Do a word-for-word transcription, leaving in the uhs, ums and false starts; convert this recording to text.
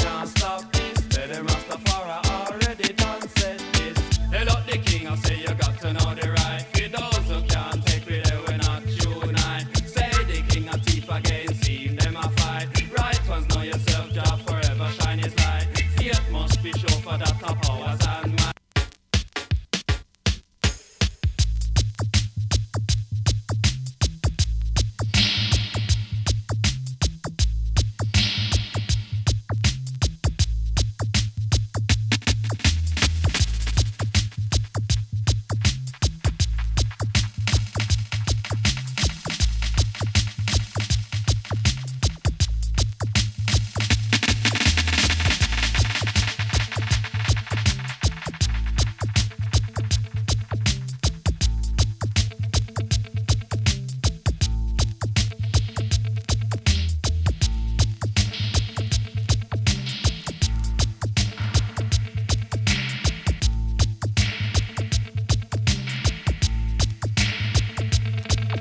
can't stop this. Tell them Rastafari already done said this. They look the king and say you got to know the right. For those who can't take with it, we're not unite. Say the king a thief again, see them a fight. Right ones know yourself, Jah forever shine his light. Faith must be sure for that of powers and